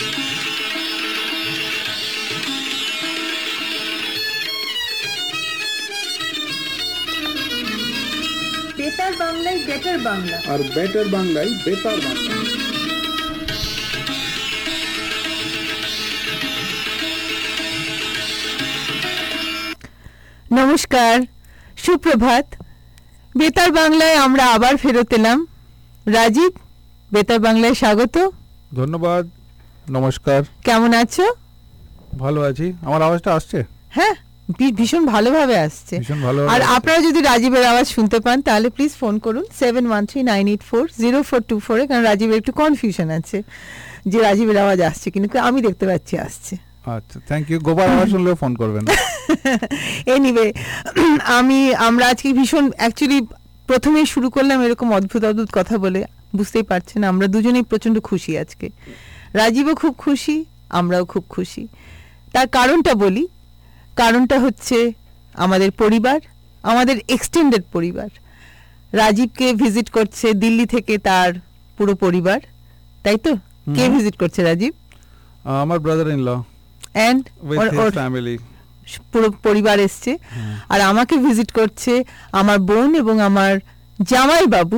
বেতার বাংলায় বেটার বাংলা, আর বেটার বাংলায় বেতার বাংলা। নমস্কার, সুপ্রভাত। বেতার বাংলায় আমরা আবার ফেরত এলাম। রাজীব, বেতার বাংলায় স্বাগত। ধন্যবাদ। নমস্কার। কেমন আছো? ভালো আছি। আমার আওয়াজটা আসছে? হ্যাঁ, ভীষণ ভালোভাবে আসছে। ভীষণ ভালো। আর আপনারা যদি রাজীবের আওয়াজ শুনতে পান তাহলে প্লিজ ফোন করুন 7139840424 কারণ রাজীবের একটু কনফিউশন আছে যে রাজীবের আওয়াজ আসছে, কিন্তু আমি দেখতে পাচ্ছি আসছে। আচ্ছা, থ্যাংক ইউ। গোবার আওয়াজ শুনলেও ফোন করবেন। এনিওয়ে, আমরা আজকে ভীষণ অ্যাকচুয়ালি প্রথমেই শুরু করলাম এরকম অদ্ভুত অদ্ভুত কথা বলে, বুঝতেই পারছেন আমরা দুজনেই প্রচণ্ড খুশি আজকে। রাজীবও খুব খুশি, আমরাও খুব খুশি। তার কারণটা বলি। কারণটা হচ্ছে আমাদের পরিবার, আমাদের এক্সটেন্ডেড পরিবার। রাজীবকে ভিজিট করছে দিল্লি থেকে তার পুরো পরিবার, তাই তো? কে ভিজিট করছে রাজীব? আমার brother in law and with his family, পুরো পরিবার এসছে। আর আমাকে ভিজিট করছে আমার বোন এবং আমার জামাই বাবু,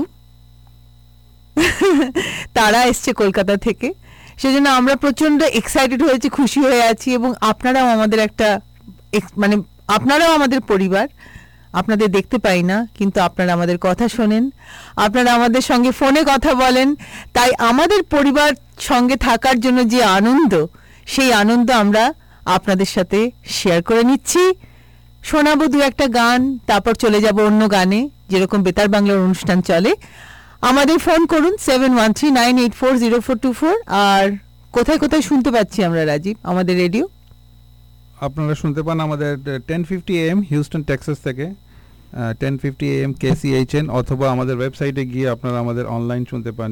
তারা এসছে কলকাতা থেকে। সেজন্য আমরা প্রচন্ড এক্সাইটেড হয়েছি, খুশি হয়ে আছি। এবং আপনারাও আমাদের একটা মানে আপনারাও আমাদের পরিবার। আপনাদের দেখতে পাই না, কিন্তু আপনারা আমাদের কথা শোনেন, আপনারা আমাদের সঙ্গে ফোনে কথা বলেন। তাই আমাদের পরিবার সঙ্গে থাকার জন্য যে আনন্দ, সেই আনন্দ আমরা আপনাদের সাথে শেয়ার করে নিচ্ছি। শোনাবো দু একটা গান, তারপর চলে যাব অন্য গানে, যেরকম বেতার বাংলার অনুষ্ঠান চলে। আমাদের ফোন করুন 7139840424। আর কোথায় কোথায় শুনতে পাচ্ছি আমরা রাজীব আমাদের রেডিও? আপনারা শুনতে পান আমাদের 1050 AM হিউস্টন টেক্সাস থেকে, 1050 AM KCHN, অথবা আমাদের ওয়েবসাইটে গিয়ে আপনারা আমাদের অনলাইন শুনতে পান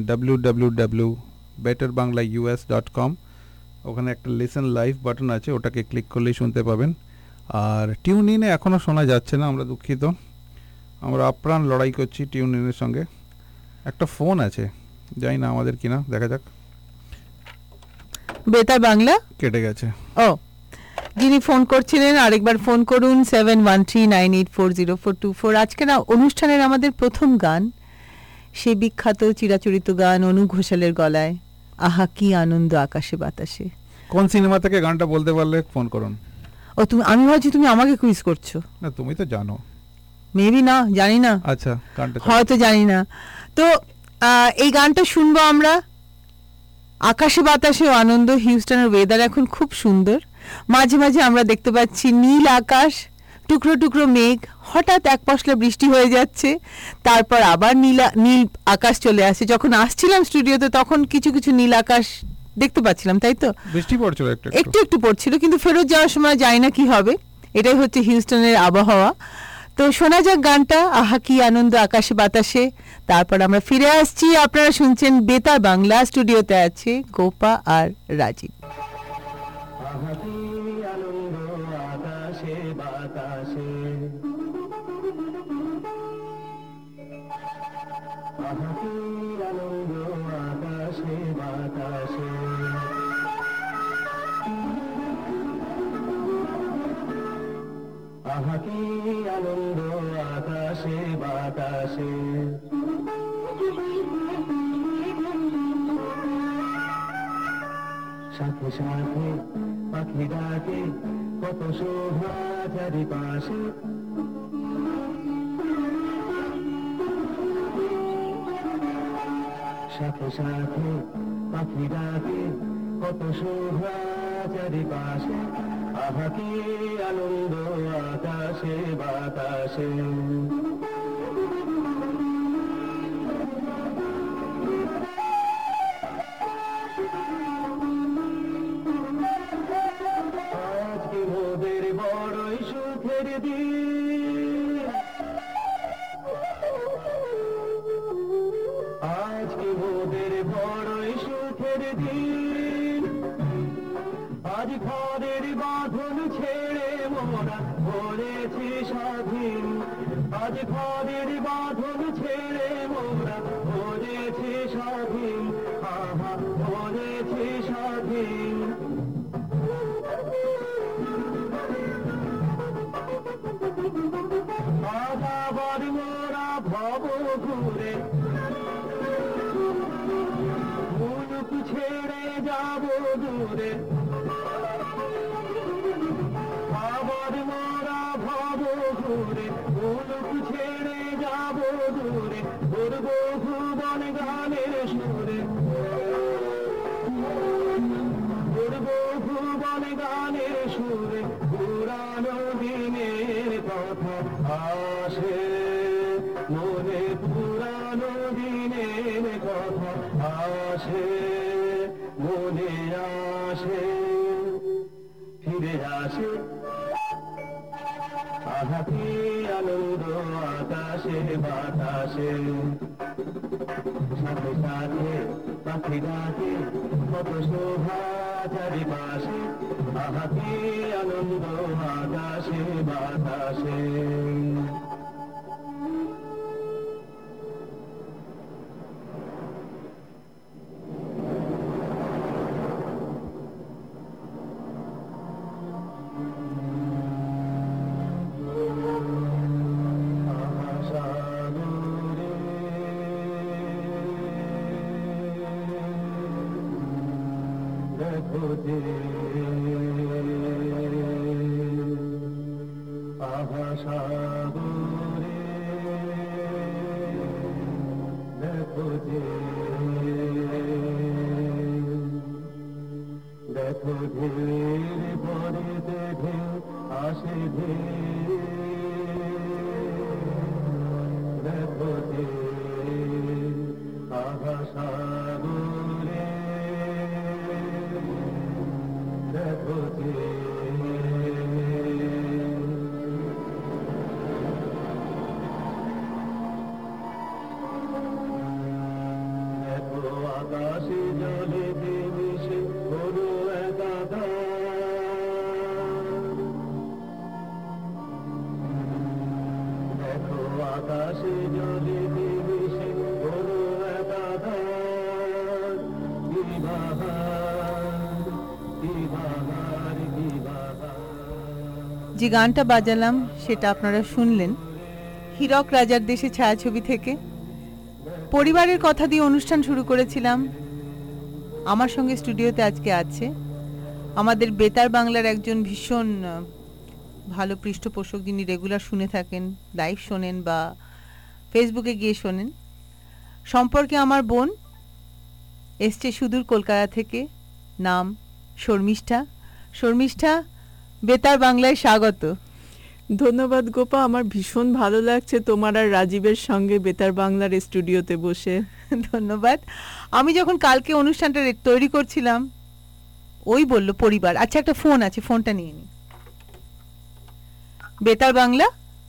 www.betterbanglaius.com। ওখানে একটা লিসেন লাইভ বাটন আছে, ওটাকে ক্লিক করলেই শুনতে পাবেন। আর টিউন ইনে এখনও শোনা যাচ্ছে না, আমরা দুঃখিত। আমরা আপ্রাণ লড়াই করছি টিউন ইনের সঙ্গে। একটা ফোন আছে, জানি না আমাদের কিনা, দেখা যাক। বেতার বাংলা কেটে গেছে। ও, যিনি ফোন করছিলেন আরেকবার ফোন করুন 7139840424। আজকে না অনুষ্ঠানের আমাদের প্রথম গান, সে বিখ্যাত চিরাচরিত গান অনু ঘোষালের গলায়, আহা কি আনন্দ আকাশে বাতাসে। কোন সিনেমা থেকে গানটা বলতে পারলে ফোন করুন। ও তুমি, আমি ভাবছি তুমি আমাকে কুইজ করছো। না, তুমি তো জানো। মেবি না, জানি না। আচ্ছা, গানটা হয়তো জানি না। তো এই গানটা শুনবো আমরা। আকাশে বাতাসে আনন্দ। হিউস্টনের ওয়েদার এখন খুব সুন্দর। মাঝে মাঝে আমরা দেখতে পাচ্ছি নীল আকাশ, টুকরো টুকরো মেঘ, হঠাৎ এক পশলা বৃষ্টি হয়ে যাচ্ছে, তারপর আবার নীল আকাশ চলে আসে। যখন আসছিলাম স্টুডিওতে তখন কিছু কিছু নীল আকাশ দেখতে পাচ্ছিলাম, তাই তো? বৃষ্টি পড়ছিল একটু একটু পড়ছিল, কিন্তু ফেরত যাওয়ার সময় জানি না কি হবে। এটাই হচ্ছে হিউস্টনের আবহাওয়া। তো শোনা যাক গানটা, আহা কি আনন্দ আকাশে বাতাসে। তারপর আমরা ফিরে আসছি। আপনারা শুনছেন বেতার বাংলা। স্টুডিওতে আছে গোপা আর রাজীব। আহা কি আনন্দ আকাশে বাতাসে, সাথে সাথে পাখি ডাকে কত শোভা চারিপাশে, সাথে সাথে পাখি ডাকে কত শোভা চারিপাশে, আহা কি আনন্দ আকাশে বাতাসে। আজকে মোদের বড়ই সুখের দিন, আজকে মোদের বড়ই সুখের দিন, আজ ঘরের বাঁধন ছেড়ে মোরা হয়েছি স্বাধীন, আজ ঘরের বাঁধন ছেড়ে মোরা হয়েছি স্বাধীন, আহা হয়েছি স্বাধীন আজ আবার মোরা ভব ঘুরে মুলুক ছেড়ে যাব দূরে আবার মোরা ভব ঘুরে মুলুক ছেড়ে যাব দূরে করব ভুবন গানের সুরে করব ভুবন গানের সুরে পুরানো দিনের কথা আসে মনে পুরানো দিনের কথা আসে মনে আসে ফিরে আসে আহাতি আনন্দ আকাশে বাতাসে সাথে সাথে পাখি ডাকে কত শোভা চারিপাশে আহাতি আনন্দ আকাশে বাতাসে দেখো ধীর পরে দেখে আসে ধীর দেখো ধীর আভাসাগরে দেখো আকাশে জলে মিশে হলো দেখো আকাশে জলে মিশে হলো একাধার কি বাহার কি বাহার কি বাহার। যে গানটা বাজালাম সেটা আপনারা শুনলেন হীরক রাজার দেশে ছায়াছবি থেকে। পরিবারের কথা দিয়ে অনুষ্ঠান শুরু করেছিলাম। আমার সঙ্গে স্টুডিওতে আজকে আছে আমাদের বেতার বাংলার একজন ভীষণ ভালো পৃষ্ঠপোষক, যিনি রেগুলার শুনে থাকেন, লাইভ শোনেন বা ফেসবুকে গিয়ে শোনেন। সম্পর্কে আমার বোন এসছে সুদূর কলকাতা থেকে, নাম শর্মিষ্ঠা। শর্মিষ্ঠা, বেতার বাংলায় স্বাগত। ধন্যবাদ গোপা, আমার ভীষণ ভালো লাগছে তোমার আর রাজীবের সঙ্গে বেতার বাংলার স্টুডিওতে বসে। ধন্যবাদ। আমি যখন কালকে অনুষ্ঠানটা তৈরি করছিলাম ওই বলল পরিবার। আচ্ছা, একটা ফোন আছে, ফোনটা নিয়ে নি। বেতার বাংলা,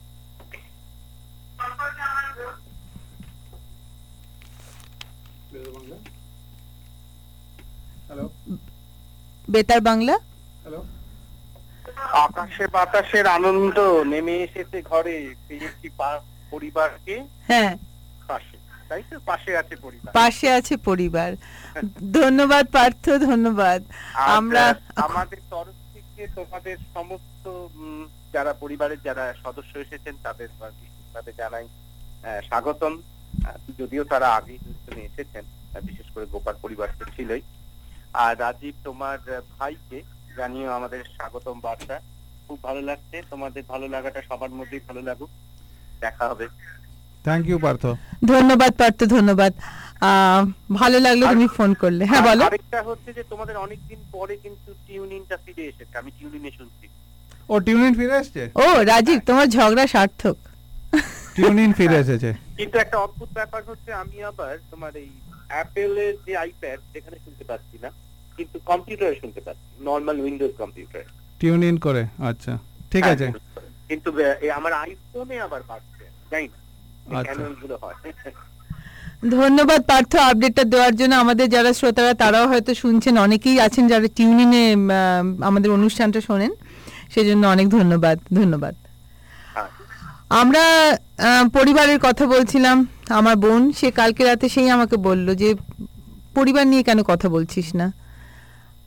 হ্যালো বেতার বাংলা। হ্যালো আকাশে বাতাসের আনন্দ নেমে এসেছে ঘরে, পেয়েছি পরিবারকে হ্যাঁ, পাশে, তাই তো? পাশে আছে পরিবার, পাশে আছে পরিবার। ধন্যবাদ পার্থ, ধন্যবাদ। আমরা আমাদের তরফ থেকে তোমাদের সমস্ত যারা পরিবারের যারা সদস্য এসেছেন তাদের বিশেষভাবে জানাই স্বাগতম। যদিও তারা আগে এসেছেন, বিশেষ করে গোপাল পরিবার তো ছিলই। আর রাজীব, তোমার ভাইকে জানিও আমাদের স্বাগতম বার্তা। খুব ভালো লাগছে, তোমাদের ভালো লাগাটা সবার মধ্যেই ভালো লাগুক। দেখা হবে। Thank you Partha. ধন্যবাদ পার্থ, ধন্যবাদ। ভালো লাগলো তুমি ফোন করলে। হ্যাঁ বলো। আরেকটা হচ্ছে যে তোমাদের অনেকদিন পরে কিন্তু টিউনিংটা ফিরে এসেছে, আমি টিউনিংয়ে শুনছি। ও টিউনিং ফিরে এসেছে? ও রাজীব, তোমার ঝগড়া সার্থক। টিউনিং ফিরে এসেছে। কিন্তু একটা অদ্ভুত ব্যাপার হচ্ছে, আমি আবার তোমার এই অ্যাপেলের যে আইপ্যাড সেখানে শুনতে পাচ্ছি না, কিন্তু কম্পিউটারে শুনতে পাচ্ছি, নরমাল উইন্ডোজ কম্পিউটারে টিউনিং করে। আচ্ছা, ঠিক আছে। কিন্তু আমার আইফোনে আবার পাচ্ছে, জানি না কেন এগুলো হয়। ধন্যবাদ পার্থ আপডেটটা দেওয়ার জন্য। আমাদের যারা শ্রোতারা তারাও হয়তো শুনছেন, অনেকেই আছেন যারা টিউনিংয়ে আমাদের অনুষ্ঠানটা শোনেন, সেজন্য অনেক ধন্যবাদ। ধন্যবাদ। আমরা পরিবারের কথা বলছিলাম। আমার বোন, সে কালকে রাতে সেই আমাকে বলল যে পরিবার নিয়ে কেন কথা বলছিস না।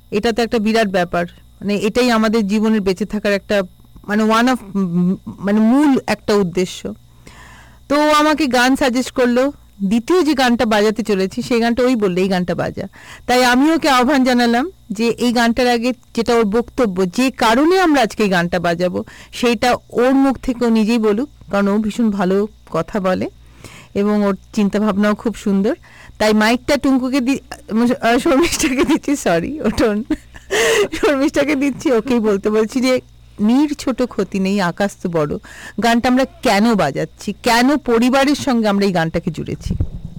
এটা তো একটা বিরাট ব্যাপার, মানে এটাই আমাদের জীবনের বেঁচে থাকার একটা মানে ওয়ান অফ মানে মূল একটা উদ্দেশ্য। তো ও আমাকে গান সাজেস্ট করলো, দ্বিতীয় যে গানটা বাজাতে চলেছি সেই গানটা ওই বললে এই গানটা বাজা। তাই আমি ওকে আহ্বান জানালাম যে এই গানটার আগে যেটা ওর বক্তব্য, যে কারণে আমরা আজকে এই গানটা বাজাবো, সেইটা ওর মুখ থেকে ও নিজেই বলুক, কারণ ও ভীষণ ভালো কথা বলে এবং ওর চিন্তা ভাবনাও খুব সুন্দর। তাই মাইকটা টুঙ্কুকে শর্মিষ্ঠাকে দিচ্ছি, সরি ওটন শর্মিষ্ঠাকে দিচ্ছি, ওকেই বলতে বলছি যে নীর ছোট ক্ষতি নেই আকাশ তো বড় গানটা আমরা কেন বাজাচ্ছি, কেন পরিবারের সঙ্গে আমরা এই গানটাকে জুড়েছি।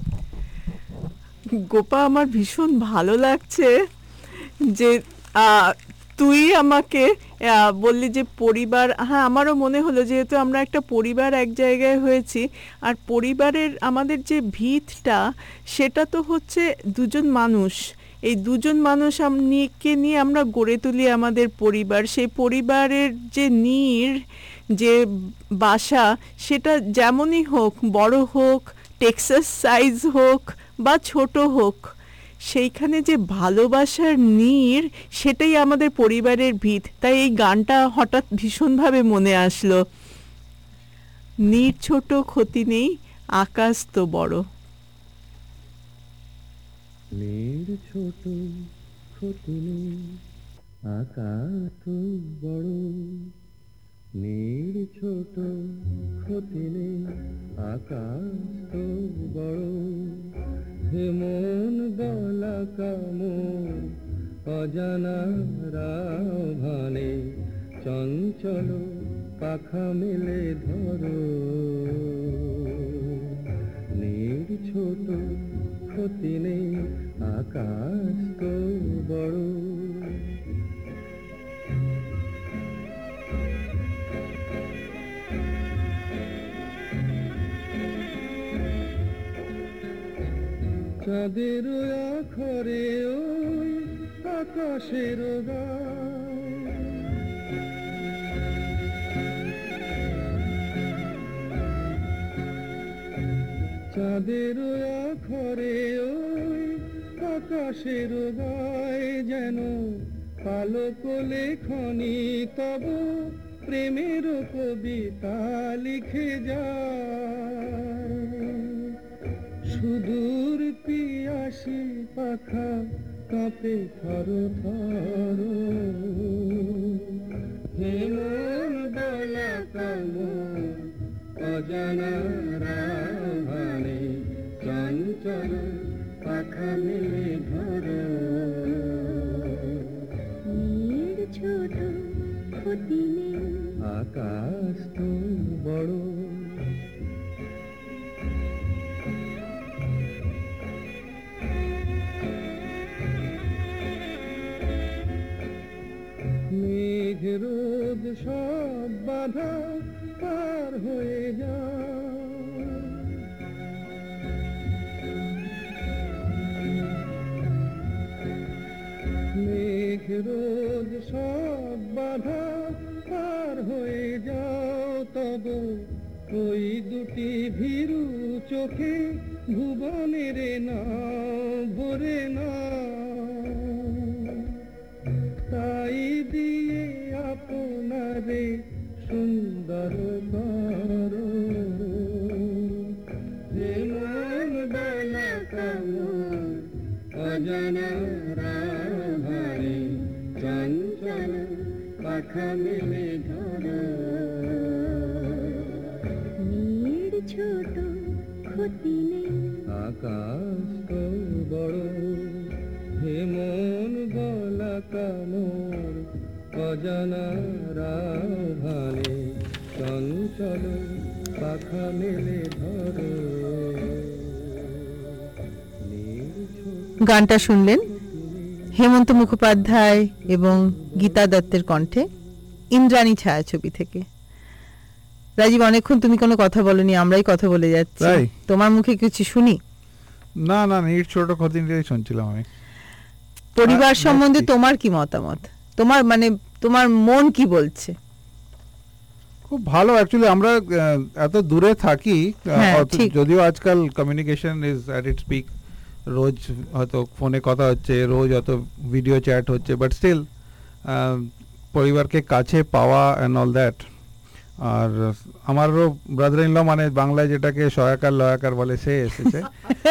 গোপা, আমার ভীষণ ভালো লাগছে যে তুই আমাকে বললি যে পরিবার, হ্যাঁ আমারও মনে হলো যেহেতু আমরা একটা পরিবার এক জায়গায় হয়েছি, আর পরিবারের আমাদের যে ভিতটা সেটা তো হচ্ছে দুজন মানুষ, এই দুজন মানুষ নিয়ে আমরা গড়ে তুলি আমাদের পরিবার। সেই পরিবারের যে নীড়, যে বাসা, সেটা যেমনই হোক, বড় হোক, টেক্সাস সাইজ হোক বা ছোট হোক, সেইখানে যে ভালোবাসার নীড় সেটাই আমাদের পরিবারের ভিত। তাই এই গানটা হঠাৎ ভীষণভাবে মনে আসলো, নীড় ছোট ক্ষতি নেই আকাশ তো বড়। নীড় ছোট ক্ষতি নেই আকাশ তো বড়, নীড় ছোট ক্ষতি নেই আকাশ তো বড়, হে মন গলা কামড় অজানা রাভানে, চঞ্চল পাখা মেলে ধরো, নীড় ছোট ক্ষতি নেই আকাশ তো বড়। চাঁদের আখরে ওই আকাশের গায়, চাঁদের আখরে ওই আকাশের গায়, যেন পালক লেখনি তব প্রেমের কবিতা লিখে যায়, সুদূর পিয়াসী পাখা কাঁপে থর থর, হে মন গলা কামড় অজানা রাভানে, চঞ্চল পাখা মেলে ধরো, নীড় ছোট ক্ষতি নেই আকাশ তো বড়। মেঘ রোদ সব বাধা পার হয়ে যায়, মেঘ রোদ সব বাধা পার হয়ে যাও, তব ওই দুটি ভীরু চোখে ভুবনের নাও ভরে না, তাই দিয়ে আপনারে সুন্দর করো, হে মন গলা কামড় অজানা রাভানে, চঞ্চল পাখা মেলে ধরো, নীড় ছোট ক্ষতি নেই আকাশ তো বড়, হে মন গলা কামড় অজানা রাভানে, চঞ্চল পাখা মেলে ধরো। গানটা শুনলেন হেমন্ত মুখোপাধ্যায় এবং গীতা দত্তের কণ্ঠে, ইন্দ্রাণী ছায়াছবি থেকে। রাজীব, অনেকক্ষণ তুমি কোনো কথা বলনি, আমরাই কথা বলে যাচ্ছি, তাই? তোমার মুখে কিছু শুনি? না না, নীড় ছোট ক্ষতি নেই শুনছিলাম আমি। পরিবার আর সম্বন্ধে দেখছি। তোমার কি মতামত, তোমার মানে তোমার মন কি বলছে? খুব ভালো, অ্যাকচুয়ালি আমরা এত দূরে থাকি, হ্যাঁ, ঠিক। যদিও আজকাল communication is at its peak, রোজ হয়তো ফোনে কথা হচ্ছে, রোজ হয়তো ভিডিও চ্যাট হচ্ছে, বাট স্টিল পরিবারকে কাছে পাওয়া অ্যান্ড অল দ্যাট। আর আমারও ব্রাদার ইন ল মানে বাংলায় যেটাকে সহায়কার লয়াকার বলে, সে এসেছে।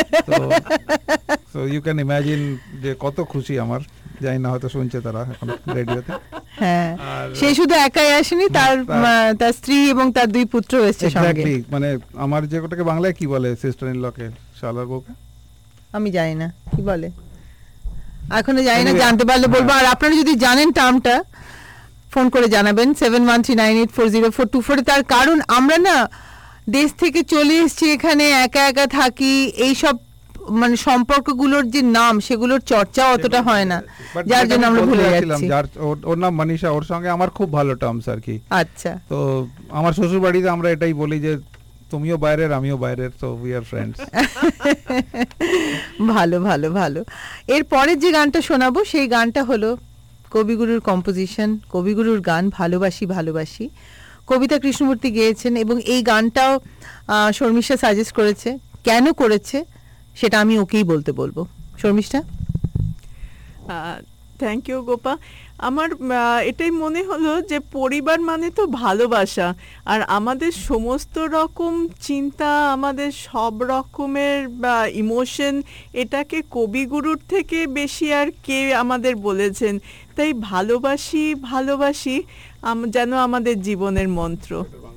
তো ইউ ক্যান ইমাজিন যে কত খুশি আমার, জানি না হয়তো শুনছে তারা এখন রেডিওতে। হ্যাঁ, আর সে শুধু একাই আসেনি, তার তার স্ত্রী এবং তার 2 পুত্র এসেছে সঙ্গে। এক্স্যাক্টলি, মানে আমার যে ওটাকে বাংলায় কি বলে, সিস্টার ইন লকে, শালার বউকে আমি জানি না কি বলে, এখনো জানি না, Anyway, জানতে পারলে বলবো। আর আপনারা যদি জানেন টার্মটা, ফোন করে জানাবেন 7139840424। তার কারণ আমরা না দেশ থেকে চলে এসেছি এখানে, একা একা থাকি, এই সব মানে সম্পর্কগুলোর যে নাম সেগুলোর চর্চা অতটা হয় না, But যার যেটা জন্য আমি আমরা বলতে ভুলে যাচ্ছিলাম, যাচ্ছি। যার ওর নাম মনীষা, ওর সঙ্গে আমার খুব ভালো টার্মস আর কি। আচ্ছা, তো আমার শ্বশুর বাড়িতে আমরা এটাই বলি যে তুমিও বাইরের আমিও বাইরের, তো উই আর ফ্রেন্ডস। ভালো ভালো ভালো। এর পরের যে গানটা শোনাবো সেই গানটা হলো কবিগুরুর কম্পোজিশন, কবিগুরুর গান ভালোবাসি ভালোবাসি, কবিতা কৃষ্ণমূর্তি গেয়েছেন। এবং এই গানটাও শর্মিষ্ঠা সাজেস্ট করেছে। কেন করেছে সেটা আমি ওকেই বলবো। শর্মিষ্ঠা। Thank you Gopa. আমার এটাই মনে হলো যে পরিবার মানে তো ভালোবাসা, আর আমাদের সমস্ত রকম চিন্তা, আমাদের সব রকমের ইমোশন, এটাকে কবিগুরুর থেকে বেশি আর কে আমাদের বলেছেন। তাই ভালোবাসি ভালোবাসি যেন আমাদের জীবনের মন্ত্র।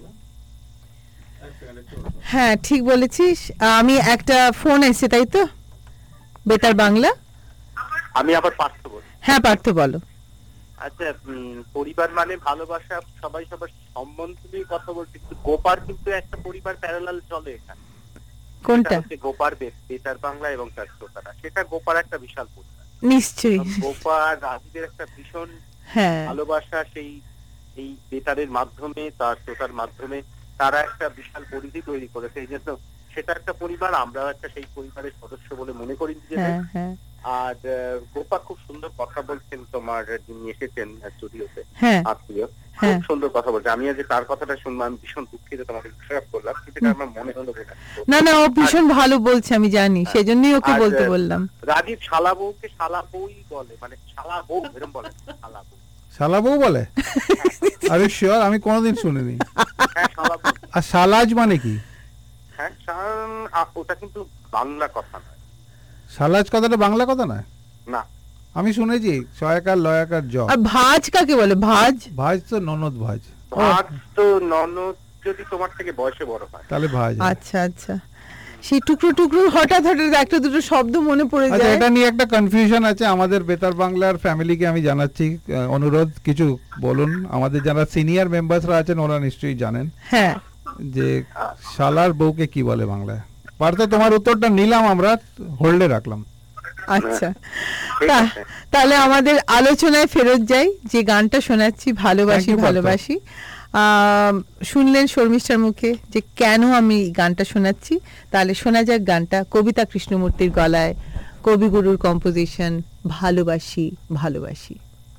হ্যাঁ, ঠিক বলেছিস। আমি একটা ফোন এসেছে, তাই তো? বেতার বাংলা। আমি আবার পার্থ বলি। হ্যাঁ পার্থ, বলো। আচ্ছা, পরিবার মানে ভালোবাসা, সবাই সবার সম্বন্ধ নিয়ে কথা বলছে, কিন্তু গোপার কিন্তু একটা পরিবার প্যারালাল চলে এখানে। কোনটা? সেটা হচ্ছে গোপার বেতার বাংলা এবং তার শ্রোতারা, সেটা গোপার একটা বিশাল পরিবার। নিশ্চয়ই। গোপার রাজীবের একটা ভীষণ হ্যাঁ, ভালোবাসা, এই বেতারের মাধ্যমে, তার শ্রোতার মাধ্যমে তারা একটা বিশাল পরিধি তৈরি করেছে। এই জন্য সেটা একটা পরিবার, আমরা একটা সেই পরিবারের সদস্য বলে মনে করি নিজেদের। হ্যাঁ, হ্যাঁ, আর গোপা খুব সুন্দর কথা বলছেন, তোমার যিনি এসেছেন স্টুডিওতে, হ্যাঁ, আত্মীয়, খুব হ্যাঁ। সুন্দর কথা বলছে। আমি আজ তার কথাটা শুনলাম, আমি ভীষণ দুঃখিত, তোমাকে ডিস্টার্ব করলাম, কিন্তু এটা আমার মনে হলো যেটা। না না, ও ভীষণ ভালো বলছে, আমি জানি, সেজন্যই ওকে আর, বলতে বললাম। রাজীব শালা বউকে শালা বউই বলে, মানে শালা বউ এরকম বলে, শালা বউ। শালা বউ বলে? আরে শিওর, আমি কোনোদিন শুনিনি। হ্যাঁ, শালা বউ। আর শালাজ মানে কি? হ্যাঁ, ওটা কিন্তু বাংলা কথা নয়। শালাজ কথাটা বাংলা কথা না? না, আমি শুনেছি সহায়কার লয়াকার জ। আর ভাজ কাকে বলে? ভাজ? ভাজ তো ননদ ভাজ। ভাত তো ননদ যদি তোমার থেকে বয়সে বড় হয়। তাহলে ভাজ। আচ্ছা আচ্ছা, সেই টুকরো টুকরো হঠাৎ হঠাৎ একটা দুটো শব্দ মনে পড়ে আচ্ছা, যায়। এটা নিয়ে একটা কনফিউশন আছে আমাদের বেতার বাংলার ফ্যামিলিকে। আমি জানাচ্ছি, অনুরোধ কিছু বলুন। আমাদের যারা সিনিয়র মেম্বারসরা আছেন ওরা নিশ্চয়ই জানেন হ্যাঁ, যে শালার বউকে কি বলে বাংলায়। পার্থ, তোমার উত্তরটা নিলাম, আমরা হোল্ডে রাখলাম। আচ্ছা। ঠিক আছে। তাহলে আমাদের আলোচনায় ফেরত যাই। যে গানটা শোনাচ্ছি ভালোবাসি Thank you, পার্থ। ভালোবাসি, শুনলেন শর্মিষ্ঠার মুখে যে কেন আমি গানটা শোনাচ্ছি। তাহলে শোনা যাক গানটা কবিতা কৃষ্ণমূর্তির গলায়, কবিগুরুর কম্পোজিশন, ভালোবাসি ভালোবাসি।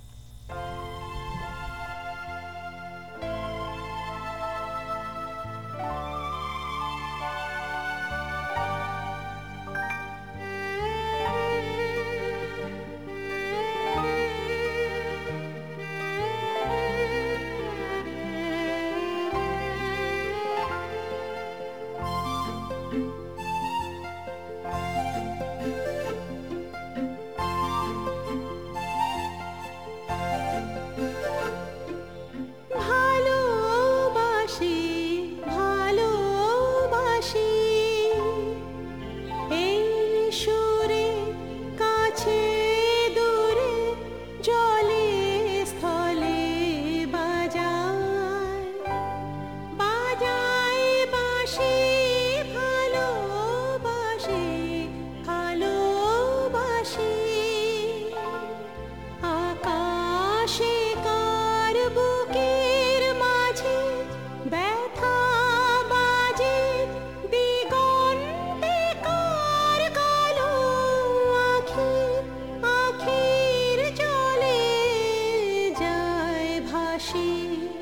ভালোবাসি ভালোবাসি এই সুরে কাছে দূরে জলে স্থলে বাজায় বাজায় বাঁশি ভালোবাসি ভালোবাসি আকাশে কার বুকের মাঝে ব্যথা বাজে দিগন্তে কার কালো আখি আখির জলে যায় ভাসি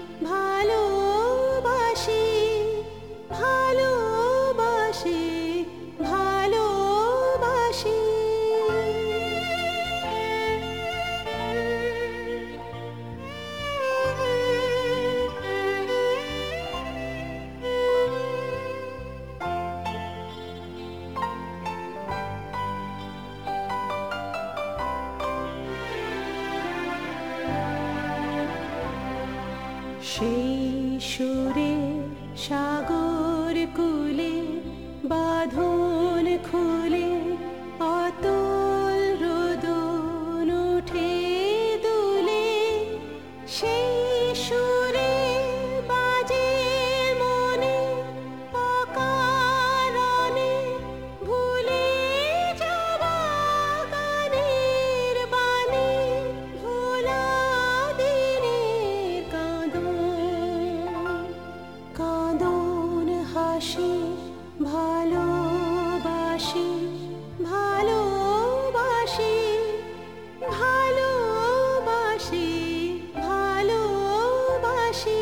ভালোবাসি ভালোবাসি ভালোবাসি সেই সুরে সাগর কুলে বাঁধন খুলে অতল রোদন উঠে দুলে সেই সুরে বাজে মনে অকারণে ভুলে যাওয়া গানের বাণী ভোলা দিনের কাঁদন হাসি ভালোবাসি ভালোবাসি ভালোবাসি ভালোবাসি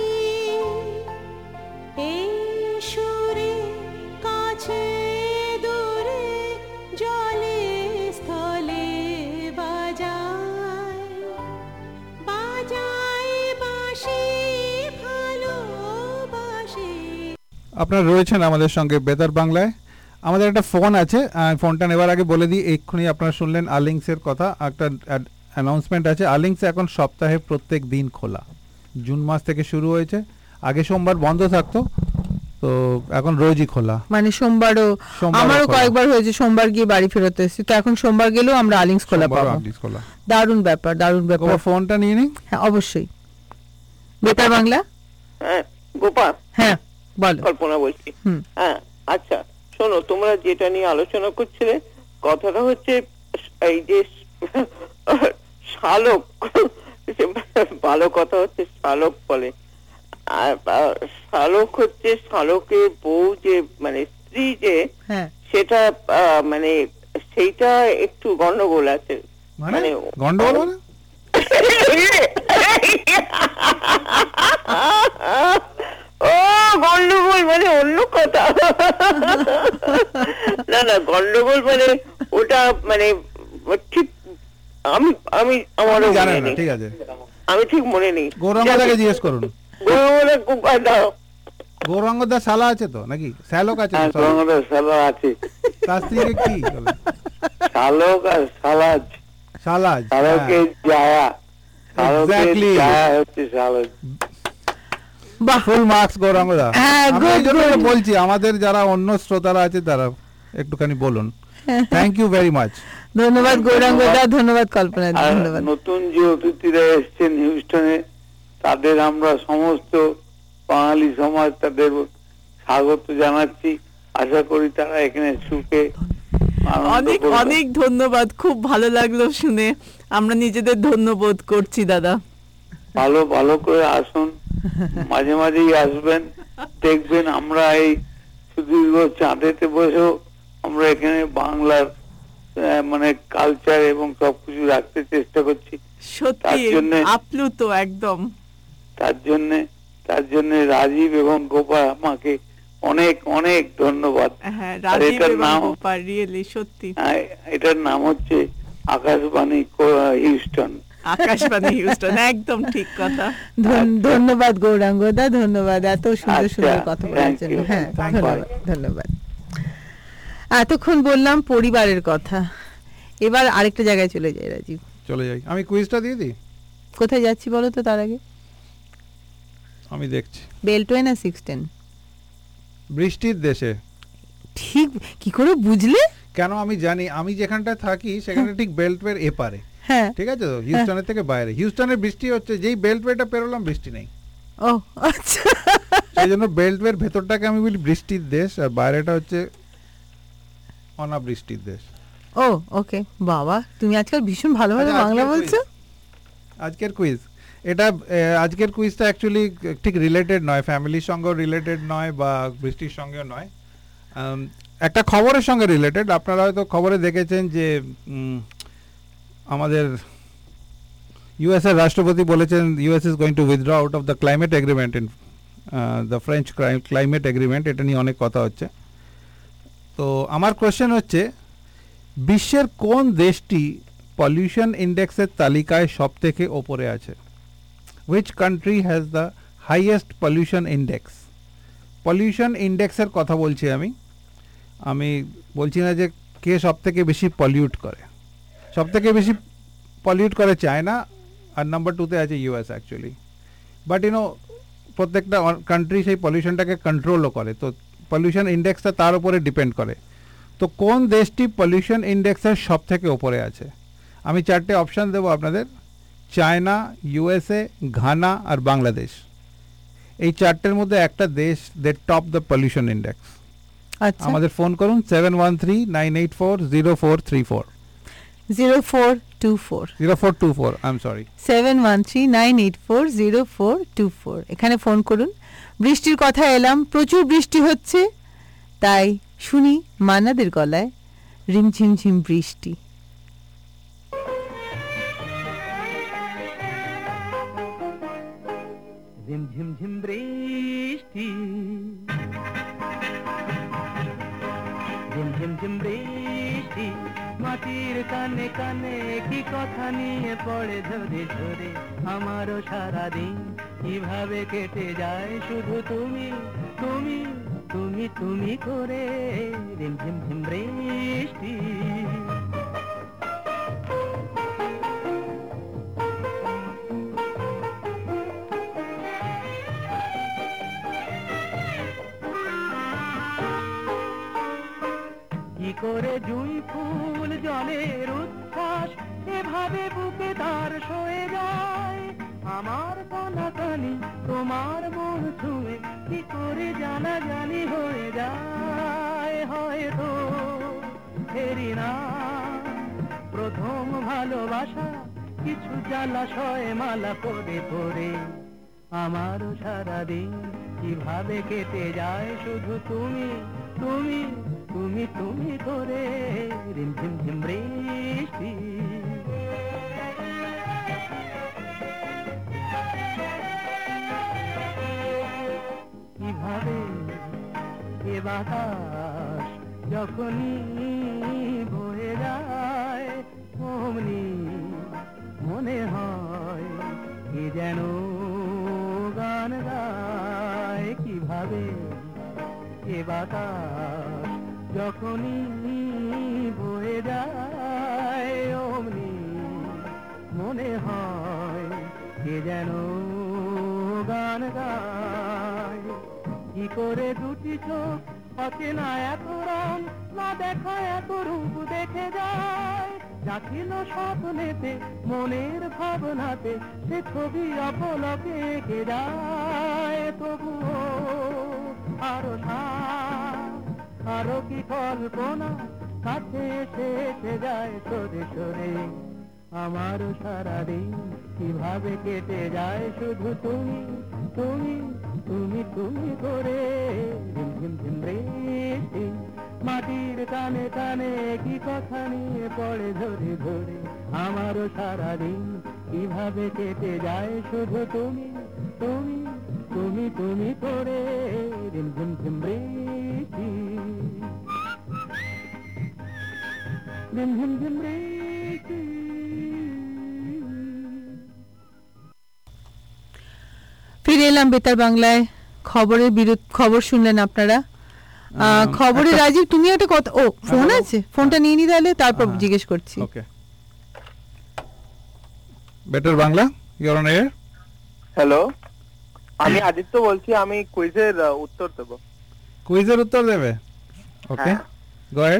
এই সুরে কাছে দূরে জলে স্থলে বাজায় বাজায় বাঁশি ভালোবাসি। আপনারা রয়েছেন আমাদের সঙ্গে বেতার বাংলায়। আমাদের একটা ফোন আছে, ফোনটা নেবার আগে বলে দিই, এক্ষুনি আপনারা শুনলেন আলিংসের কথা। একটা অ্যানাউন্সমেন্ট আছে, আলিংস এখন সপ্তাহে প্রত্যেক দিন খোলা। জুন মাস থেকে শুরু হয়েছে, আগে সোমবার বন্ধ থাকতো, তো এখন রোজই খোলা। মানে সোমবারও সোমবারও আমারও খোলা। কয়েকবার হয়েছে সোমবার গিয়ে বাড়ি ফেরত এসেছি, তো এখন সোমবার গেলেও আমরা আলিংস খোলা সোমবারও পাবো। আলিংস খোলা। দারুণ ব্যাপার, দারুণ ব্যাপার। তোমার ফোনটা নিয়ে নিই। হ্যাঁ অবশ্যই। বেতার বাংলা, হ্যাঁ গোপাল, হ্যাঁ বলো। কল্পনা বলছি। হুম। হ্যাঁ আচ্ছা শোনো, তোমরা যেটা নিয়ে আলোচনা করছিলে, কথাটা হচ্ছে এই যে শালক, ভালো কথা হচ্ছে শালক বলে, আর শালক হচ্ছে শালকের বউ, যে মানে স্ত্রী যে, হ্যাঁ সেটা মানে সেইটা একটু গন্ডগোল আছে। মানে গন্ডগোল মানে? ও গন্ডগোল মানে অন্য কথা। না না, গন্ডগোল মানে ওটা মানে ঠিক আমি আমি আমারও জানেন মনে না, নেই, ঠিক আছে। আমি ঠিক মনে নেই। গৌরাঙ্গদাকে জিজ্ঞেস করুন। দাও, গৌরাঙ্গদার শালা আছে তো নাকি? শ্যালক আছে? হ্যাঁ, গঙ্গাধর শালা আছে, তার স্ত্রীকে কি বলে? শালক আর শালাজ, শালাজ। শালকের জায়া, শালকের Exactly. জায়া হচ্ছে শালক। বাহ, ফুল মার্কস গৌরাঙ্গদা। হ্যাঁ, আমি good, এই জন্য good. বলছি, আমাদের যারা অন্য শ্রোতারা আছে তারা একটুখানি বলুন। Thank you very much. ধন্যবাদ গৌরাঙ্গদা, ধন্যবাদ কল্পনা, আর ধন্যবাদ। নতুন যে অতিথিরা এসছেন হিউস্টনে, তাদের আমরা সমস্ত বাঙালি সমাজ তাদের স্বাগত জানাচ্ছি। আশা করি তারা এখানে সুখে আনন্দ অনেক করবে। অনেক ধন্যবাদ, খুব ভালো লাগলো শুনে, আমরা নিজেদের ধন্যবোধ করছি দাদা। ভালো ভালো করে আসুন, মাঝে মাঝেই আসবেন, দেখবেন আমরা এই সুদীর্ঘ চাঁদেতে বসেও আমরা এখানে বাংলার মানে কালচার এবং সবকিছু রাখতে চেষ্টা করছি। সত্যি তার জন্যে- আপ্লুত একদম। তার জন্য রাজীব এবং গোপাল আমাকে অনেক অনেক ধন্যবাদ। হ্যাঁ, আর রাজীব এটার এবং নাম- গোপাল, রিয়েলি সত্যি। এটার নাম হচ্ছে আকাশবাণী হিউস্টন। আকাশবাণী হিউস্টন, একদম ঠিক কথা। ধন্যবাদ গৌরাঙ্গদা, ধন্যবাদ এত সুন্দর আচ্ছা, সুন্দর কথা বলার thank জন্য। you, হ্যাঁ thank you. ধন্যবাদ, ধন্যবাদ। এতক্ষণ বললাম পরিবারের কথা, এবার আরেকটা জায়গায় চলে যাই রাজীব। চলে যাই, আমি কুইজটা দিয়ে দিই। কোথায় যাচ্ছি বলো তো তার আগে? আমি দেখছি। বেল্টওয়ে না 610? বৃষ্টির দেশে। ঠিক কি করে বুঝলে? কেন আমি জানি, আমি যেখানটায় থাকি সেখানে ঠিক বেল্টওয়ের এপারে, হ্যাঁ, ঠিক আছে তো, হিউস্টনের থেকে বাইরে। হিউস্টনের বৃষ্টি হচ্ছে, যেই বেল্টওয়েটা পেরোলাম বৃষ্টি নেই। ও আচ্ছা। সেই জন্য বেল্টওয়ের ভেতরটাকে আমি বলি বৃষ্টির দেশ, আর বাইরেটা হচ্ছে অনাবৃষ্টির দেশ। ও ওকে, বাবা তুমি আজকাল ভীষণ ভালোভাবে আচ্ছা, বাংলা আজকের বলছো। আজকের কুইজ এটা, আজকের কুইজটা অ্যাকচুয়ালি ঠিক রিলেটেড নয়, ফ্যামিলির সঙ্গেও রিলেটেড নয় বা বৃষ্টির সঙ্গেও নয়, একটা খবরের সঙ্গে রিলেটেড। আপনারা হয়তো খবরে দেখেছেন যে আমাদের ইউএস এর রাষ্ট্রপতি বলেছেন US is going to withdraw out of the climate agreement in the French climate agreement. এটা নিয়ে অনেক কথা হচ্ছে। তো আমার কোয়েশ্চেন হচ্ছে, বিশ্বের কোন দেশটি পলিউশন ইন্ডেক্সের তালিকায় সব থেকে ওপরে আছে? Which country has the highest pollution index? Pollution ইন্ডেক্সের কথা বলছি আমি বলছি না যে কে সব থেকে বেশি পলিউট করে। সব থেকে বেশি পলিউট করে চায়না, আর নাম্বার 2-তে আছে ইউএস অ্যাকচুয়ালি। বাট প্রত্যেকটা কান্ট্রি সেই পলিউশনটাকে কন্ট্রোলও করে, তো পলিউশন ইন্ডেক্সটা তার উপরে ডিপেন্ড করে। তো কোন দেশটি পলিউশন ইন্ডেক্সের সব থেকে ওপরে আছে? আমি 4টে অপশান দেবো আপনাদের, চায়না, ইউএসএ, ঘানা আর বাংলাদেশ। এই 4টের মধ্যে একটা দেশ they top the pollution index. আচ্ছা, আমাদের ফোন করুন 7139840434 0424 0424, আই এম সরি। 7139840424 এখানে ফোন করুন। বৃষ্টির কথা এলাম, প্রচুর বৃষ্টি হচ্ছে, তাই শুনি মান্নাদের গলায় রিমঝিম ঝিম বৃষ্টি। ঝিমঝিম ঝিম বৃষ্টি, ঝিমঝিম ঝিম বৃষ্টি, মাটির কানে কানে কি কথা নিয়ে পড়ে ঝরে ঝরে। আমারও সারাদিন কিভাবে কেটে যায় শুধু তুমি তুমি তুমি তুমি করে। ঝিমঝিম ঝিম বৃষ্টি, কি করে জুঁই ফুল জলের উচ্ছ্বাস এভাবে বুকে তার সয়ে যায়। আমার কানাকানি তোমার মন ছুঁয়ে কি করে জানা জানি হয়ে যায়। হয়তো ফেরি না প্রথম ভালোবাসা, কিছু জ্বালাশয় মালা পরে পরে। আমার সারাদিন কিভাবে কেটে যায় শুধু তুমি তুমি তুমি তুমি করে। রিমঝিম ঝিম বৃষ্টি, কিভাবে এ বাতাস যখনই বয়ে যায়, অমনি মনে হয় কি যেন গান গায়। কিভাবে এ বাতাস যখনই বয়ে যায়, অমনি মনে হয় কে যেন গান গায়। কি করে দুটি চোখ অচেনা এত রং, না দেখা এত রূপ দেখে যায়। যা ছিল স্বপ্নেতে মনের ভাবনাতে, সে ছবি অপলকে এঁকে যায়। তবুও আরো আরো কি কল্পনা কাছে এসে এসে যায় সরে সরে। আমার সারাদিন কিভাবে কেটে যায় শুধু তুমি তুমি তুমি তুমি করে। ঝিমঝিম ঝিম বৃষ্টি, মাটির কানে কানে কি কথা নিয়ে পড়ে ঝরে ঝরে। আমার সারাদিন কিভাবে কেটে যায় শুধু তুমি তুমি তুমি তুমি করে। ঝিমঝিম ঝিম বৃষ্টি, ঝিমঝিম ঝিম বৃষ্টি। ফিরে এলাম বেতার বাংলায়। খবর শুনলেন আপনারা। খবরে রাজীব তুমি একটা কথা, ও ফোন আছে, ফোনটা নিয়ে নি তাহলে, তারপর জিজ্ঞেস করছি। Okay, Betar Bangla, you are on air. Hello, আমি আদিত্য বলছি, আমি কুইজের উত্তর দেব। কুইজের উত্তর দেবে? ওকে, গো অ্যাহেড।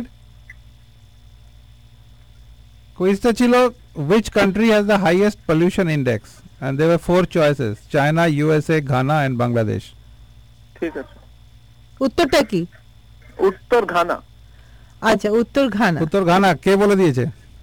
কুইজটা ছিল which country has the highest pollution index, and there were 4 choices: China, USA, Ghana and Bangladesh. ঠিক আছে, উত্তরটা কি? উত্তর ঘানা। আচ্ছা, উত্তর ঘানা। উত্তর ঘানা কে বলে দিয়েছে?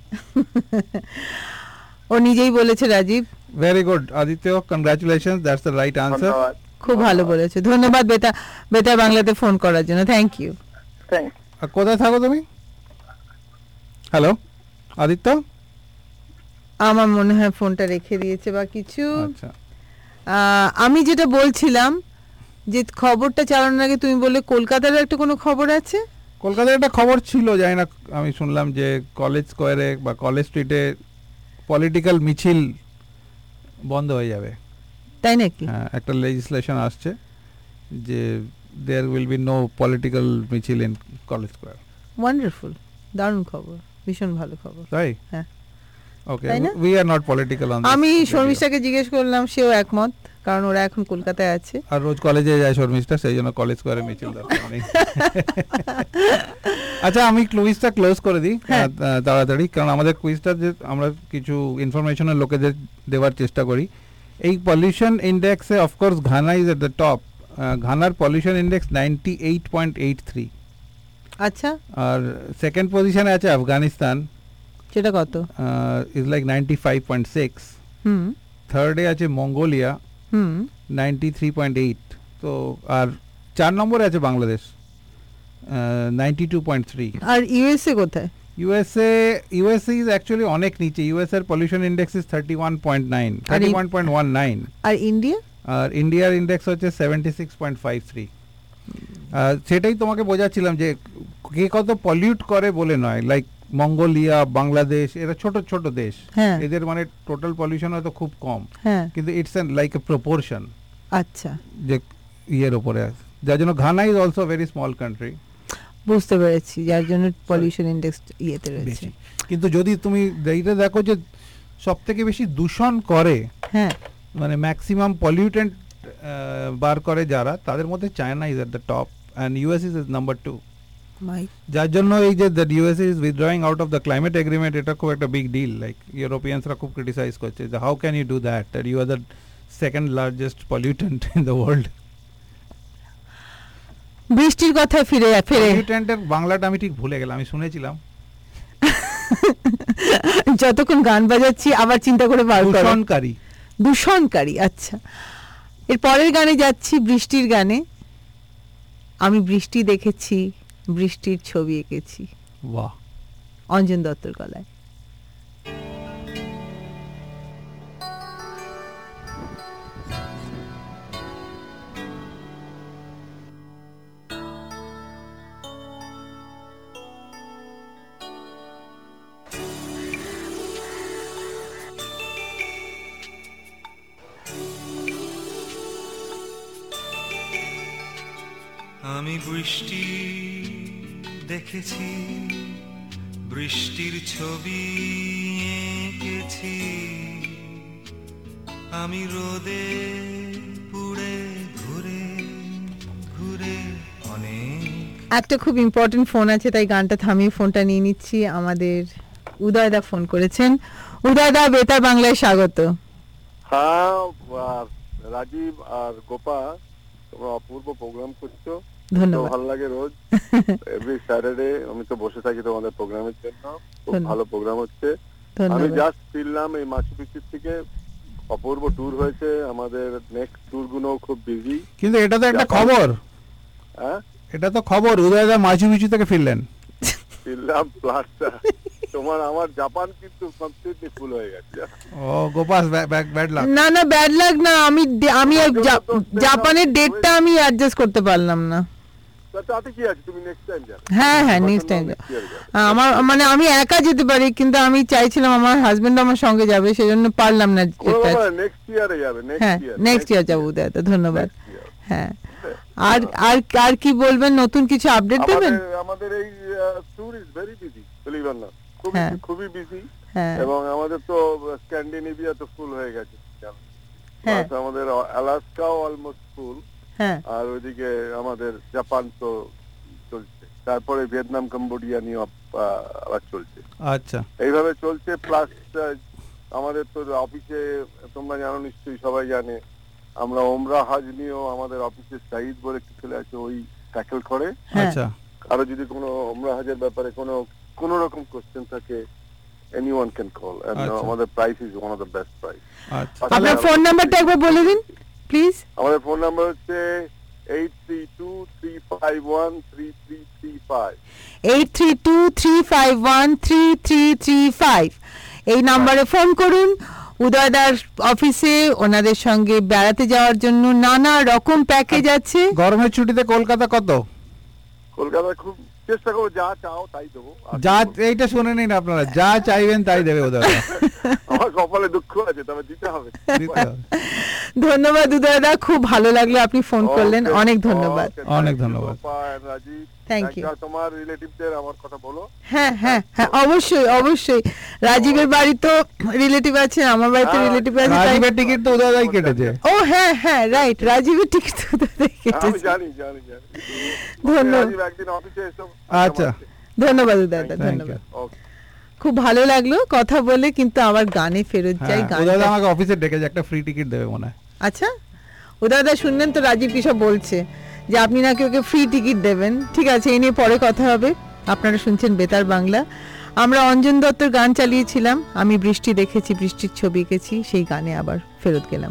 ও নিজেই বলেছে Rajiv. Very good Aditya, congratulations, that's the right answer. ধন্যবাদ। খুব ভালো বলেছে, ধন্যবাদ বেতার বাংলাতে ফোন করার জন্য, থ্যাংক ইউ। থ্যাংকস। কোথায় থাকো তুমি? হ্যালো আদিত্য? আমার মনে হয় ফোনটা রেখে দিয়েছে বা কিছু। আচ্ছা, আমি যেটা বলছিলাম যে খবরটা চালানোর আগে তুমি বললে কলকাতার একটা কোনো খবর আছে। কলকাতায় একটা খবর ছিল, জানি না, আমি শুনলাম যে কলেজ স্কোয়ারে বা কলেজ স্ট্রিটে পলিটিক্যাল মিছিল বন্ধ হয়ে যাবে। তাই নাকি? হ্যাঁ, একটা লেজিসলেশন আসছে যে there will be no political মিছিল ইন কলেজ স্কোয়ার। ওয়ান্ডারফুল, দারুণ খবর, ভীষণ ভালো খবর। তাই? হ্যাঁ। ওকে, তাই না? We are not political on this. আমি শর্মিষ্ঠাকে জিজ্ঞেস করলাম, সেও একমত। কারণ ওরা এখন কলকাতায় আছে। আর রোজ কলেজে যায় শর্মিষ্ঠা, সেই জন্য কলেজ স্কোয়ারে মিছিল দরকার নেই। আচ্ছা, আমি কুইজটা ক্লোজ করে দিই হ্যাঁ। তাড়াতাড়ি, কারণ আমাদের কুইজটা যে আমরা কিছু ইনফরমেশনের লোকেদের দেওয়ার চেষ্টা করি। এই পলিউশন ইন্ডেক্সে of course Ghana is at the top. ঘানার পলিউশন ইন্ডেক্স 98.83, আচ্ছা, আর সেকেন্ড পজিশনে আছে আফগানিস্তান, সেটা কত? Is like 95.6। হুম থার্ডে আছে মঙ্গোলিয়া, হুম 93.8। তো আর 4 নম্বরে আছে বাংলাদেশ, 92.3। আর ইউএসএ কোথায়? ইউএসএ ইজ অ্যাকচুয়ালি অনেক নিচে। ইউএসএ এর পলিউশন ইন্ডেক্স ইজ 31.9, 31.19। আর ইন্ডিয়া? আর ইন্ডিয়ার ইন্ডেক্স হচ্ছে 76.53। সেটাই তোমাকে বোঝাচ্ছিলাম যে কে কত পলিউট করে বলে নয়। লাইক মঙ্গোলিয়া, বাংলাদেশ, এরা ছোট ছোট দেশ, হ্যাঁ। এদের মানে টোটাল পলিউশন হয়তো খুব কম, হ্যাঁ, কিন্তু ইটস লাইক এ প্রপোর্শন আচ্ছা, যে ইয়ের ওপরে আছে, যার জন্য Ghana is also very small country. বুঝতে পেরেছি, যার জন্য পলিউশন ইন্ডেক্স ইয়েতে রয়েছে। কিন্তু যদি তুমি এইটা দেখো যে সব থেকে বেশি দূষণ করে, হ্যাঁ, মানে ম্যাক্সিমাম পলিউটেন্ট বার করে যারা, তাদের মধ্যে China is at the top and US is number 2। যার জন্য এই যে the USA is withdrawing out of the climate agreement, এটা খুব একটা বিগ ডিল। লাইক ইউরোপিয়ানসরা খুব ক্রিটিসাইজ করছে যে how can you do that, that you are the second largest pollutant in the world. বৃষ্টির কথায় ফিরে পলিউটেন্টের বাংলাটা আমি ঠিক ভুলে গেলাম, আমি শুনেছিলাম। যতক্ষণ গান বাজাচ্ছি আবার চিন্তা করে বার করো। দূষণকারী। দূষণকারী, আচ্ছা। এর পরের গানে যাচ্ছি, বৃষ্টির গানে। আমি বৃষ্টি দেখেছি, বৃষ্টির ছবি এঁকেছি, বাহ, অঞ্জন দত্তর গলায়। আমি বৃষ্টি দেখেছি, বৃষ্টির ছবি এঁকেছি, আমি রোদে পুড়ে ঘুরে ঘুরে অনেক। একটা খুব ইম্পর্টেন্ট ফোন আছে, তাই গানটা থামিয়ে ফোনটা নিয়ে নিচ্ছি। আমাদের উদয়দা ফোন করেছেন। উদয়দা, বেতার বাংলায় স্বাগত। হ্যাঁ, রাজীব আর গোপা, তোমরা অপূর্ব প্রোগ্রাম করছো, ধন্যবাদ। ভালো লাগে রোজ এভরি স্যাটারডে। আমি তো বসে থাকি তোমাদের প্রোগ্রামের জন্য, খুব ভালো প্রোগ্রাম হচ্ছে। আমি জাস্ট ফিরলাম এই মাচু পিচু থেকে, অপূর্ব ট্যুর হয়েছে আমাদের। নেক্সট ট্যুর গুলো খুব বিজি। কিন্তু এটা তো একটা খবর, হ্যাঁ এটা তো খবর, উদয়দা মাচু পিচু থেকে ফিরলেন। ফিরলাম প্লাসটা তোমার আমার জাপান কিন্তু কমপ্লিটলি ফুল হয়ে গেছে। ও গোপাস, ব্যাড লাক। না না, ব্যাড লাক না, আমি জাপানের ডেটটা আমি অ্যাডজাস্ট করতে পারলাম না। তাতে কি আছে, তুমি নেক্সট টাইম যাবে। হ্যাঁ হ্যাঁ, নেক্সট টাইম। আমার মানে আমি একা যেতে পারি, কিন্তু আমি চাইছিলাম আমার হাজবেন্ড আমার সঙ্গে যাবে, সেজন্য পারলাম না। নেক্সট ইয়ারে যাবে। হ্যাঁ, নেক্সট ইয়ার যাবো উদয়দা, ধন্যবাদ। হ্যাঁ, আর আর আর কি বলবেন, নতুন কিছু আপডেট দেবেন? আমাদের এই tour is very busy, believe it not, খুবই বিজি। এবং আমাদের তো স্ক্যান্ডিনেভিয়া তো ফুল হয়ে গেছে, আমাদের আলাস্কাও অলমোস্ট ফুল, আর ওইদিকে আমাদের জাপান তো চলছে, তারপরে ভিয়েতনাম, কম্বোডিয়া নিয়ে আবার চলছে। আচ্ছা, এইভাবে চলছে। প্লাস আমাদের তো অফিসে, তোমরা জানো নিশ্চয়ই, সবাই জানে, আমরা ওমরা হাজ নিয়েও আমাদের অফিসে সাইদ বলে একটু ছেলে আছে, ওই ট্যাকেল করে। আচ্ছা, আরো যদি কোনো ওমরা হাজের ব্যাপারে কোনো রকম কোশ্চেন থাকে, anyone can call, and আমাদের price is one of the best price. আপনার ফোন নাম্বারটা একবার বলে দিন প্লিজ। আমাদের ফোন নাম্বার হচ্ছে 8323513335 8323513335। এই নাম্বারে ফোন করুন। উদয়দার অফিসে ওনাদের সঙ্গে বেড়াতে যাওয়ার জন্য নানা রকম প্যাকেজ আছে। গরমের ছুটিতে কলকাতা কত? কলকাতা খুব চেষ্টা করবো, যা চাও তাই দেবো। যা, এইটা শুনে নিন আপনারা, যা চাইবেন তাই দেবে উদয়। আমার কপালে দুঃখ আছে, তবে দিতে হবে। ধন্যবাদ দাদা, খুব ভালো লাগলো আপনি ফোন করলেন, অনেক ধন্যবাদ। অনেক ধন্যবাদ। Thank you. তোমার রিলেটিভদের আমার কথা বলো। হ্যাঁ হ্যাঁ হ্যাঁ, অবশ্যই অবশ্যই। রাজীবের বাড়ি তো রিলেটিভ আছে, আমার বাড়িতে রিলেটিভ আছে। রাজীবের টিকিট তো উদয়দাই কেটেছে। ও হ্যাঁ হ্যাঁ, রাইট, রাজীবের টিকিট তো উদয়দাই কেটেছে। জানি। ধন্যবাদ। একদিন অফিসে এসো। আচ্ছা, ধন্যবাদ দাদা, ধন্যবাদ। খুব ভালো লাগলো কথা বলে, কিন্তু আমার গানে ফেরত যাই। উদয়দা আমাকে অফিসে ডেকেছে, একটা ফ্রি টিকিট দেবে মনে হয়। আচ্ছা, উদয়দা শুনলেন তো রাজীব কি সব বলছে, যে আপনি নাকি ওকে ফ্রি টিকিট দেবেন। ঠিক আছে, এই নিয়ে পরে কথা হবে। আপনারা শুনছেন বেতার বাংলা। আমরা অঞ্জন দত্তর গান চালিয়েছিলাম, আমি বৃষ্টি দেখেছি, বৃষ্টির ছবি এঁকেছি, সেই গানে আবার ফেরত গেলাম।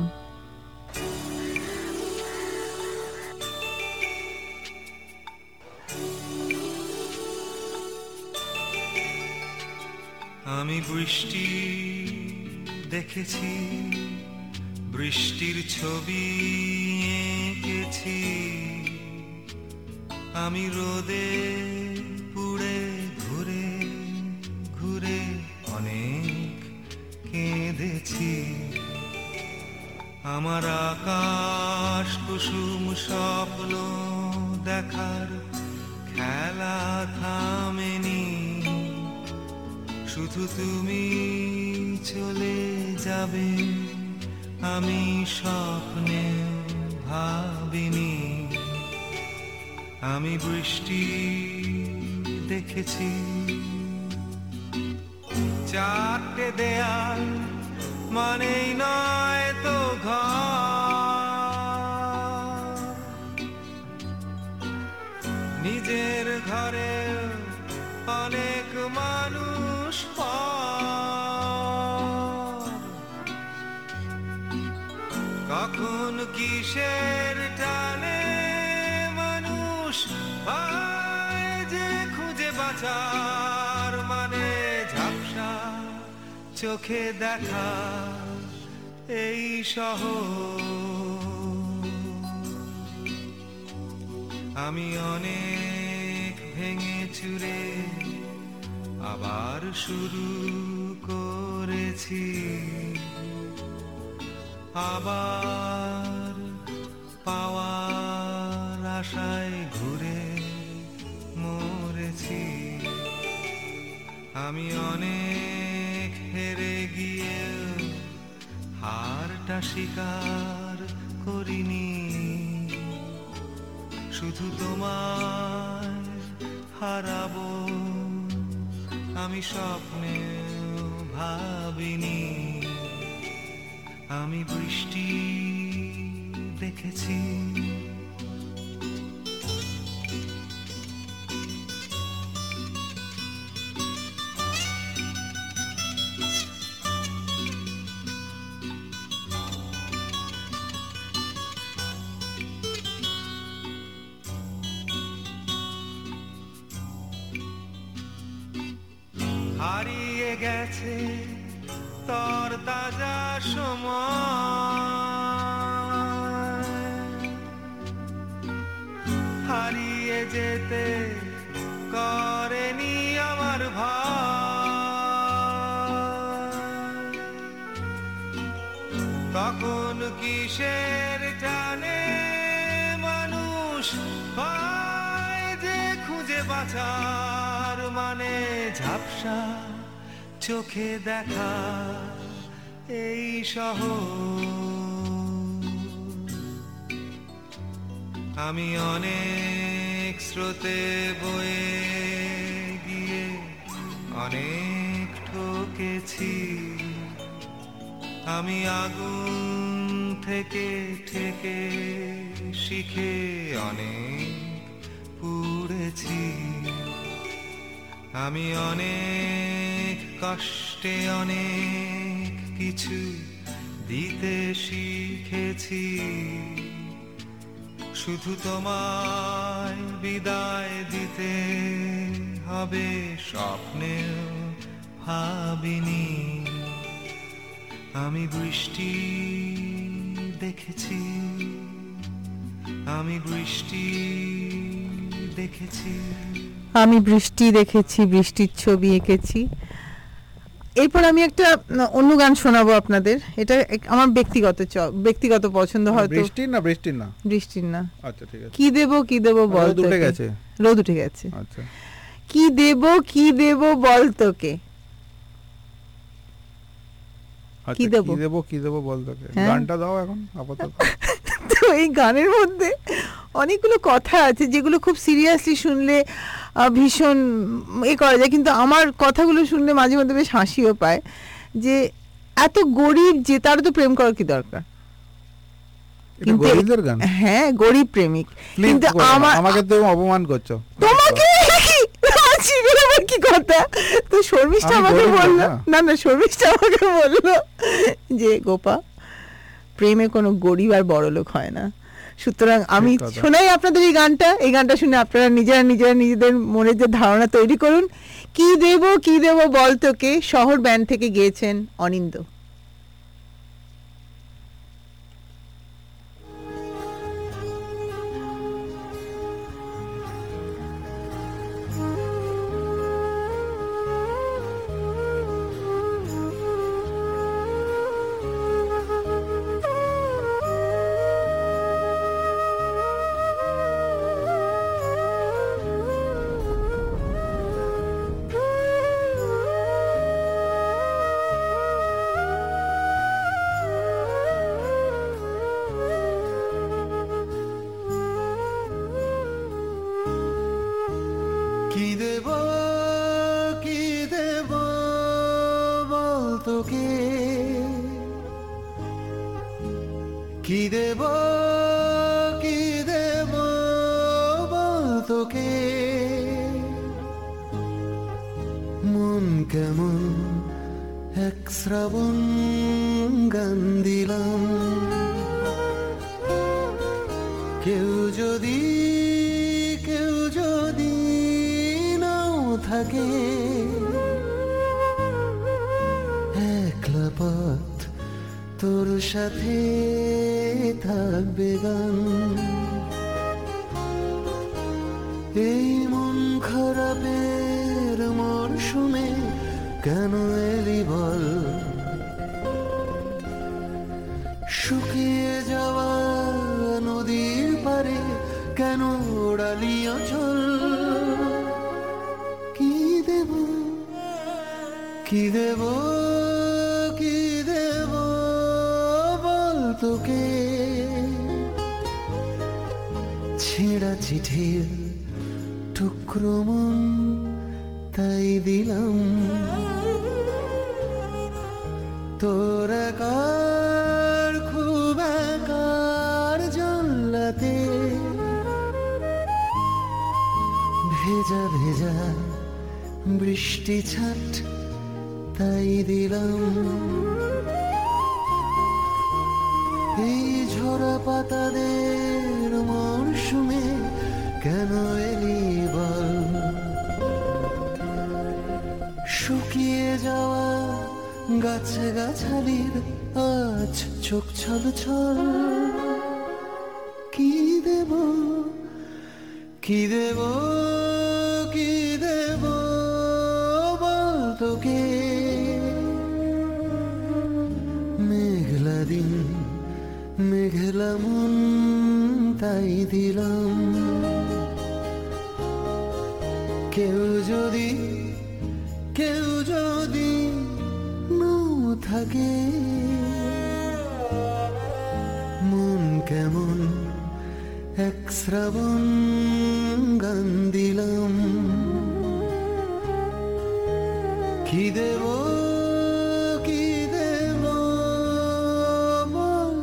আমি বৃষ্টি দেখেছি, বৃষ্টির ছবি এঁকেছি, আমি রোদে পুড়ে ঘুরে ঘুরে অনেক কেঁদেছি। আমার আকাশ কুসুম স্বপ্ন দেখার খেলা থামেনি, শুধু তুমি চলে যাবে আমি স্বপ্নে ভাবিনি। আমি বৃষ্টি দেখেছি, চারটে দেয়াল মানেই নয় তো ঘর, নিজের ঘরে অনেক মানুষ পর, কখন কিসের টানে মানুষ পায় যে খুঁজে বাঁচার মানে ঝাপসা চোখে দেখা এই শহর। আমি অনেক ভেঙে চুরে আবার শুরু করেছি, আবার পাওয়ার আশায় ঘুরে মরেছি। আমি অনেক হেরে গিয়ে হারটা স্বীকার করিনি, শুধু তোমায় হারাবো আমি স্বপ্নে ভাবিনি। আমি বৃষ্টি দেখেছি, হারিয়ে গেছে তর তাজা সময়, হারিয়ে যেতে করেনি আমার ভয়, তখন কিসের টানে মানুষ পায় যে খুঁজে বাঁচার মানে ঝাপসা চোখে দেখা এই শহর। আমি অনেক স্রোতে বয়ে গিয়ে অনেক ঠকেছি, আমি আগুন থেকে ঠেকে শিখে অনেক পুড়েছি। আমি অনেক কষ্টে অনেক কিছু দিতে শিখেছি, শুধু তোমায় বিদায় দিতে হবে স্বপ্নেও ভাবিনি। আমি বৃষ্টি দেখেছি, আমি বৃষ্টি দেখেছি, আমি বৃষ্টি দেখেছি, বৃষ্টির ছবি এঁকেছি। এরপর আমি একটা অন্য গান শোনাবো আপনাদের। এটা আমার ব্যক্তিগত পছন্দ, হয়তো বৃষ্টির না বৃষ্টির না। আচ্ছা ঠিক আছে। কি দেব বল রোদ উঠে গেছে। রোদ উঠে গেছে। আচ্ছা কি দেব বল তোকে। কি দেব বল তোকে, গানটা দাও এখন আপাতত। তো এই গানের মধ্যে অনেকগুলো কথা আছে যেগুলো খুব সিরিয়াসলি শুনলে ভীষণ করা যায়, কিন্তু আমার কথাগুলো শুনলে মাঝে মধ্যে বেশ হাসিও পায়। যে এত গরিব যে, তার তো প্রেম করার কি দরকার? হ্যাঁ, গরিব প্রেমিক। কিন্তু আমাকে তো অপমান করছো। তোমাকে কি কথা? তো শর্মিষ্ঠা আমাকে বললো, না শর্মিষ্ঠা আমাকে বললো যে গোপা, প্রেমে কোনো গরিব আর বড় লোক হয় না। সুতরাং আমি শোনাই আপনাদের এই গানটা শুনে আপনারা নিজেরা নিজেদের মনের যে ধারণা তৈরি করুন। কি দেব বল তোকে, শহর ব্যান্ড থেকে গেয়েছেন অনিন্দ। কি দেব বল তোকে, কি দেব বল তোকে, মন কেমন এক শ্রাবণ গান দিলাম। কেউ যদি নাও থাকে, একলা পথ তোর সাথে থাকবে গান। এই মন খারাপের মরশুমে কেন এলি বল, শুকিয়ে যাওয়া নদীর পারে কেন ওড়ালি আঁচল। কি দেব বল তোকে, ছেঁড়া চিঠির টুকরো মন তাই দিলাম। তোর একার খুব একার জানলাতে ভেজা ভেজা বৃষ্টি ছাট তাই দিলাম। এই ঝরা পাতাদের মরশুমে কেন এলি বল, শুকিয়ে যাওয়া গাছে গাছালির আজ চোখ ছল ছল। কি দেব বল তোকে, মেঘলা দিন মেঘলা মন তাই দিলাম। কেউ যদি নাও থাকে, মন কেমন এক শ্রাবণ গান দিলাম। কি দেব বল।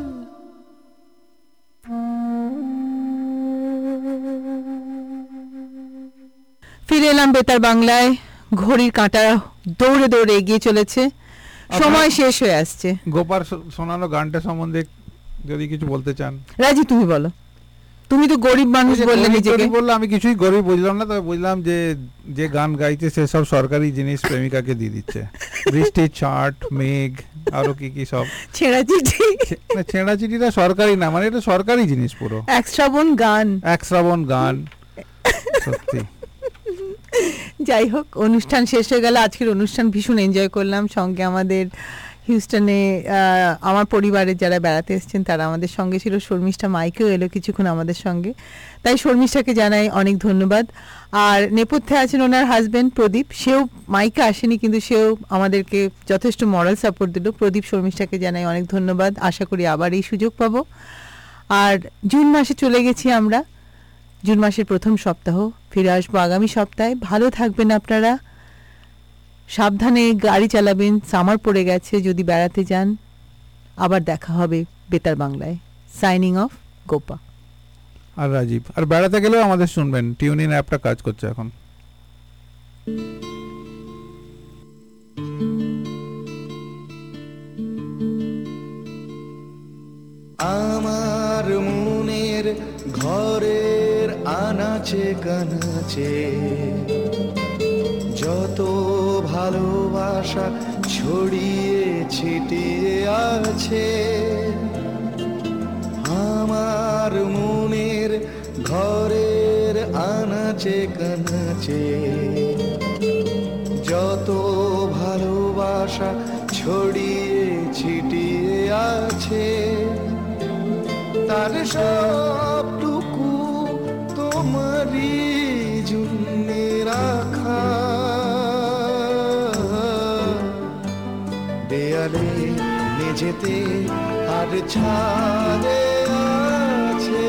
ফিরে এলাম বেতার বাংলায়। ঘড়ির কাঁটা দৌড়ে দৌড়ে এগিয়ে চলেছে, সময় শেষ হয়ে আসছে। গোপার শোনানো গানটা সম্বন্ধে যদি কিছু বলতে চান। রাজি, তুমি বলো। তুমি তো গরিব মানুষ বললে নিজেকে। বললে আমি কিছুই গরিব বুঝলাম না, তবে বুঝলাম যে গান গাইছে সে সব সরকারি জিনিস প্রেমিকাকে দিয়ে দিচ্ছে। বৃষ্টি, চাট, মেঘ, আরো কি সব ছেঁড়া চিঠি। ছেঁড়া চিঠিটা সরকারি না, মানে এটা সরকারি জিনিস পুরো। এক শ্রাবণ গান সত্যি। যাই হোক, অনুষ্ঠান শেষ হয়ে গেল। আজকের অনুষ্ঠান ভীষণ এনজয় করলাম। সঙ্গে আমাদের হিউস্টনে আমার পরিবারের যারা বেড়াতে এসেছেন তারা আমাদের সঙ্গে ছিল। শর্মিষ্ঠা মাইকেও এলো কিছুক্ষণ আমাদের সঙ্গে, তাই শর্মিষ্ঠাকে জানাই অনেক ধন্যবাদ। আর নেপথ্যে আছেন ওনার হাজব্যান্ড প্রদীপ, সেও মাইকে আসেনি কিন্তু সেও আমাদেরকে যথেষ্ট মরাল সাপোর্ট দিল। প্রদীপ, শর্মিষ্ঠাকে জানাই অনেক ধন্যবাদ। আশা করি আবার এই সুযোগ পাবো। আর জুন মাসে চলে গেছি আমরা, জুন মাসের প্রথম সপ্তাহ। ফিরে আসবো আগামী সপ্তাহে। ভালো থাকবেন আপনারা, সাবধানে গাড়ি চালাবেন, সামার পড়ে গেছে, যদি বেড়াতে যান। আবার দেখা হবে বেতার বাংলায়। সাইনিং অফ, গোপা আর রাজীব। আর বেড়াতে গেলেও আমাদের শুনবেন, টিউন ইন অ্যাপটা কাজ করছে এখন। আমার মনের ঘরের আনাচে কানাচে যত ভালোবাসা ছড়িয়ে ছিটিয়ে আছে, আমার মনের ঘরের আনাচে কানাচে যত ভালোবাসা ছড়িয়ে ছিটিয়ে আছে, তার সবটুকু তোমারই জন্যে রাখা। দেয়ালে মেঝেতে আর ছাদে আছে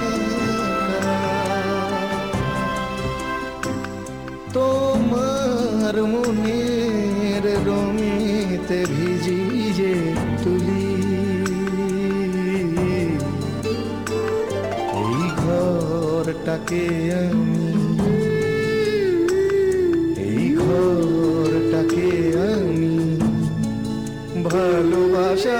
তোমার মনের রঙেতে ভিজি যে তুলি। এই ঘরটাকে আমি, এই ঘরটাকে আমি ভালোবাসা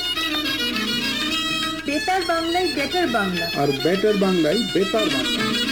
বেতার বাংলায় বেটার বাংলা, আর বেটার বাংলায় বেতার বাংলা।